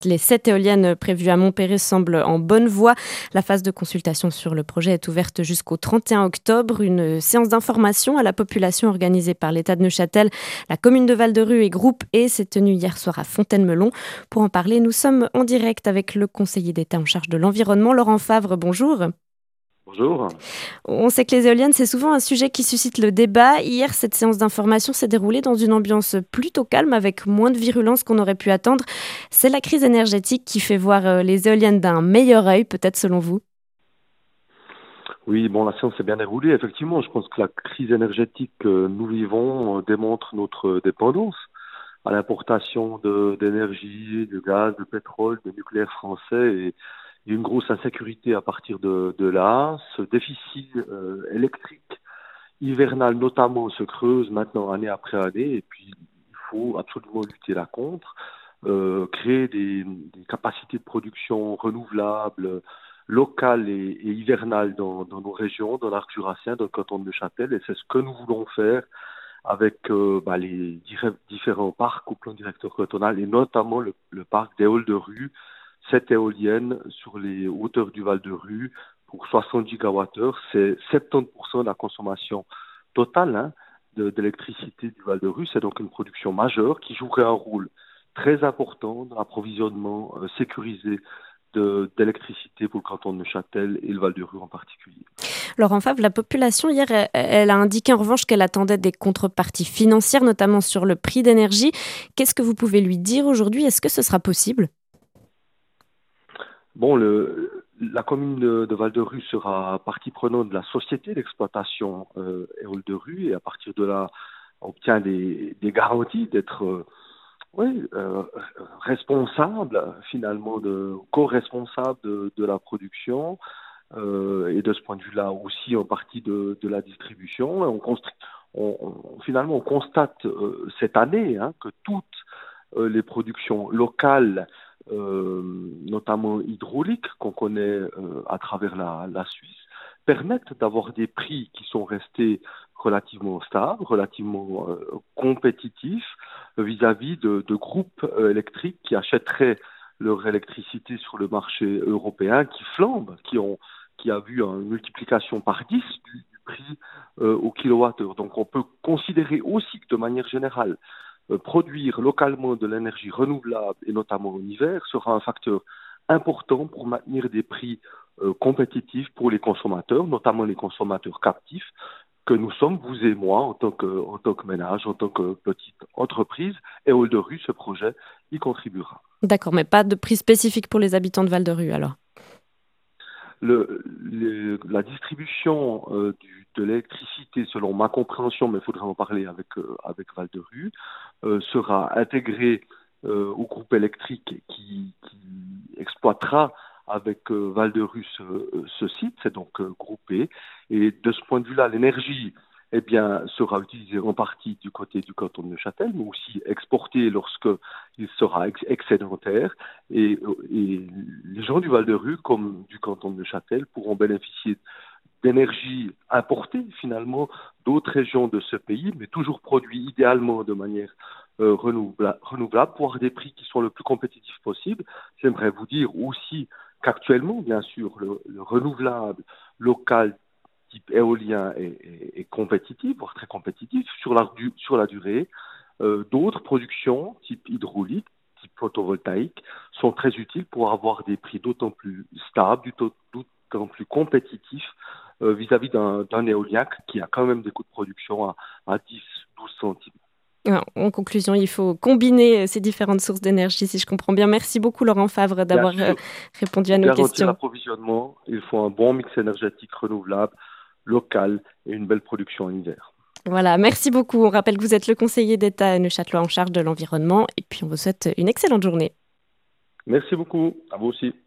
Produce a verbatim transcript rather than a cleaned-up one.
Les sept éoliennes prévues à Montpéré semblent en bonne voie. La phase de consultation sur le projet est ouverte jusqu'au trente et un octobre. Une séance d'information à la population organisée par l'État de Neuchâtel, la commune de Val-de-Rue et Groupe E s'est tenue hier soir à Fontaine-Melon. Pour en parler, nous sommes en direct avec le conseiller d'État en charge de l'environnement, Laurent Favre. Bonjour. Bonjour. On sait que les éoliennes, c'est souvent un sujet qui suscite le débat. Hier, cette séance d'information s'est déroulée dans une ambiance plutôt calme, avec moins de virulence qu'on aurait pu attendre. C'est la crise énergétique qui fait voir les éoliennes d'un meilleur œil, peut-être selon vous? Oui, bon, la séance s'est bien déroulée. Effectivement, je pense que la crise énergétique que nous vivons euh, démontre notre dépendance à l'importation de- d'énergie, de gaz, de pétrole, de nucléaire français et il y a une grosse insécurité à partir de, de là. Ce déficit euh, électrique hivernal notamment se creuse maintenant année après année et puis il faut absolument lutter là contre, euh, créer des, des capacités de production renouvelables, locales et, et hivernales dans, dans nos régions, dans l'arc jurassien, dans le canton de Neuchâtel et c'est ce que nous voulons faire avec euh, bah, les dire- différents parcs au plan directeur cantonal et notamment le, le parc d'Éole de Rue, cette éolienne sur les hauteurs du Val de Rue pour soixante gigawattheures, c'est soixante-dix pour cent de la consommation totale hein, de- d'électricité du Val de Rue. C'est donc une production majeure qui jouerait un rôle très important dans l'approvisionnement euh, sécurisé de- d'électricité pour le canton de Neuchâtel et le Val de Rue en particulier. Laurent Favre, la population, hier, elle, elle a indiqué en revanche qu'elle attendait des contreparties financières, notamment sur le prix d'énergie. Qu'est-ce que vous pouvez lui dire aujourd'hui? Est-ce que ce sera possible? Bon, le, la commune de, de Val-de-Rue sera partie prenante de la société d'exploitation euh, Éole de Rue et à partir de là, on obtient des, des garanties d'être euh, oui, euh, responsable finalement, de co-responsable de, de la production euh, et de ce point de vue-là aussi en partie de, de la distribution. Et on, construit, on, on- finalement, on constate euh, cette année hein, que toutes euh, les productions locales, euh, notamment hydrauliques, qu'on connaît euh, à travers la, la Suisse, permettent d'avoir des prix qui sont restés relativement stables, relativement euh, compétitifs euh, vis-à-vis de, de groupes euh, électriques qui achèteraient leur électricité sur le marché européen, qui flambent, qui ont qui a vu une multiplication par dix du, du prix euh, au kilowattheure. Donc on peut considérer aussi que de manière générale, euh, produire localement de l'énergie renouvelable, et notamment en hiver, sera un facteur important pour maintenir des prix euh, compétitifs pour les consommateurs, notamment les consommateurs captifs, que nous sommes, vous et moi, en tant que, en tant que ménage, en tant que petite entreprise. Et au de rue, ce projet y contribuera. D'accord, mais pas de prix spécifique pour les habitants de Val-de-Rue, alors? Le, le- la distribution euh, du- de l'électricité, selon ma compréhension, mais il faudrait en parler avec, euh, avec Val de Rue, euh, sera intégrée euh, au groupe électrique qui, qui exploitera avec euh, Val de Rue ce, euh, ce site, c'est donc euh, groupé. Et de ce point de vue-là, l'énergie eh bien, sera utilisée en partie du côté du canton de Neuchâtel, mais aussi exportée lorsque il sera ex- excédentaire. Et, et les gens du Val-de-Rue, comme du canton de Neuchâtel, pourront bénéficier d'énergie importée finalement d'autres régions de ce pays, mais toujours produit idéalement de manière euh, renouvela- renouvelable, pour avoir des prix qui sont le plus compétitifs possible. J'aimerais vous dire aussi qu'actuellement, bien sûr, le, le renouvelable local type éolien est, est- est compétitif, voire très compétitif sur la, du- sur la durée. Euh, d'autres productions, type hydraulique, type photovoltaïque, sont très utiles pour avoir des prix d'autant plus stables, du taux- d'autant plus compétitifs euh, vis-à-vis d'un, d'un éolien qui a quand même des coûts de production à, à dix douze centimes. Alors, en conclusion, il faut combiner ces différentes sources d'énergie, si je comprends bien. Merci beaucoup, Laurent Favre, Bien d'avoir euh, sûr, répondu à pour nos garantir questions. l'approvisionnement, il faut un bon mix énergétique renouvelable, local et une belle production en hiver. Voilà, merci beaucoup. On rappelle que vous êtes le conseiller d'État neuchâtelois en charge de l'environnement. Et puis, on vous souhaite une excellente journée. Merci beaucoup, à vous aussi.